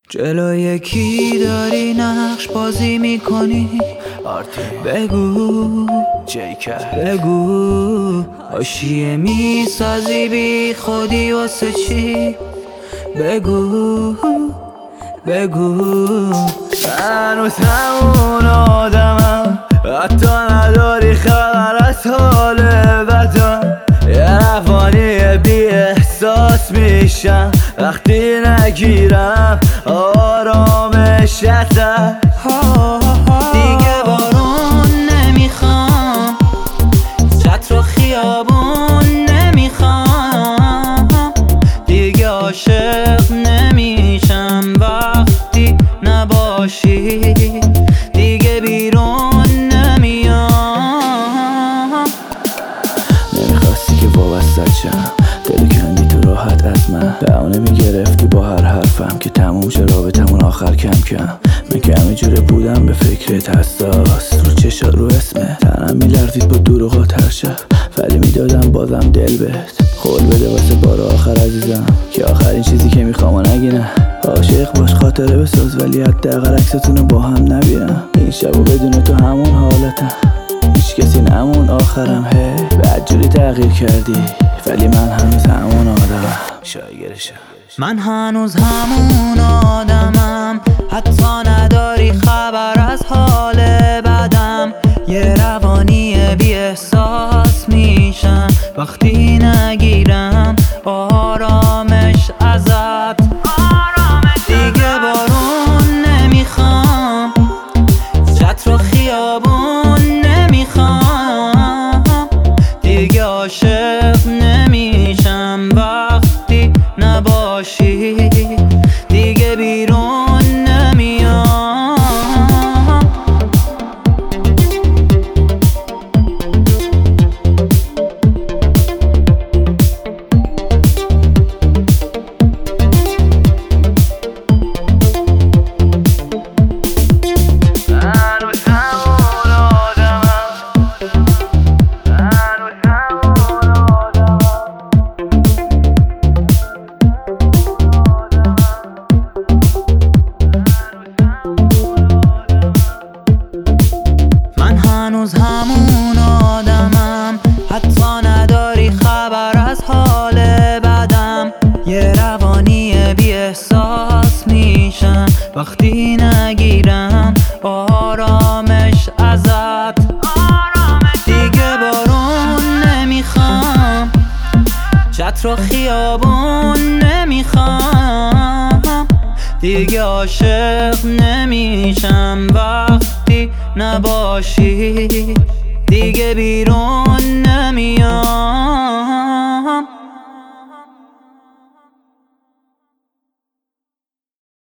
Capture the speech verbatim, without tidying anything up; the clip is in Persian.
جلوی کی داری نقش بازی میکنی؟ بگو بگو حاشیه میسازی بی خودی واسه چی؟ بگو بگو هنوز همون آدمم، حتی نداری خبر از حال بدم. یه روانی بی احساس میشم وقتی نگیرم آرامش ازت. دیگه بارون نمیخوام، چتر و خیابون نمیخوام، دیگه عاشق نمیشم وقتی نباشی، دیگه بیرون نمیام. نمیخواستی که وابستت شم، دلو کندی تو راحت از من، بهونه میگرفتی با هر حرفم که تموم شه رابطمون آخر کم کم. من که همینجوره بودم به فکرت حساس، رو چشات رو اسمه تنم میلرزید با دروغات هر شب، ولی میدادم بازم دل بهت. قول بده واسه بار آخر عزیزم که آخرین چیزی که میخوام و نگی نه. عاشق باش خاطره بساز ولی حداقل عکستونو با هم نبینم. این شبو بدون تو همون حالتم، هیچ کسی نمون آخرم. هی بدجوری تغییر کردی ولی من هنوز همون آدمم. شایگرشم من هنوز همون آدمم، حتی نداری خبر از حال بدم. یه روانی بی احساس میشم وقتی نگیرم آرامش ازت. دیگه بارون نمیخوام، چتر و خیابون نمیخوام، دیگه عاشق نمیشم وقتی نباشی، دیگه بیرون نمیام. هنوز همون آدمم، حتی نداری خبر از حال بدم. یه روانی بی احساس میشم وقتی نگیرم آرامش ازت. دیگه بارون نمیخوام، چتر و خیابون نمیخوام، دیگه عاشق نمیشم وقتی نباشی، دیگه بیرون